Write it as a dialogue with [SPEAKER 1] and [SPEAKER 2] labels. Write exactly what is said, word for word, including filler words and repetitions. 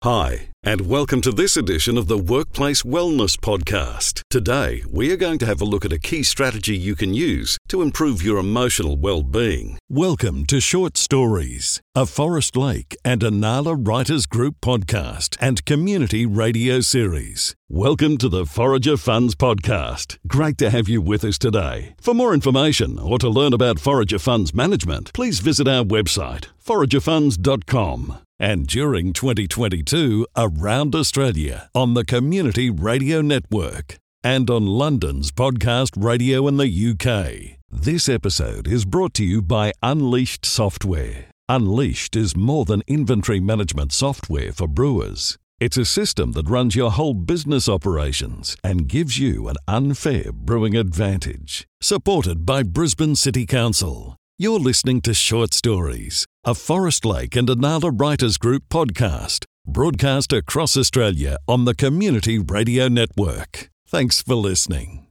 [SPEAKER 1] Hi, and welcome to this edition of the Workplace Wellness Podcast. Today, we are going to have a look at a key strategy you can use to improve your emotional well-being. Welcome to Short Stories, a Forest Lake and Inala Writers Group podcast and community radio series. Welcome to the Forager Funds Podcast. Great to have you with us today. For more information or to learn about Forager Funds management, please visit our website, forager funds dot com. And during twenty twenty-two, around Australia on the Community Radio Network and on London's podcast radio in the U K. This episode is brought to you by Unleashed Software. Unleashed is more than inventory management software for brewers. It's a system that runs your whole business operations and gives you an unfair brewing advantage. Supported by Brisbane City Council. You're listening to Short Stories, a Forest Lake and Inala Writers Group podcast, broadcast across Australia on the Community Radio Network. Thanks for listening.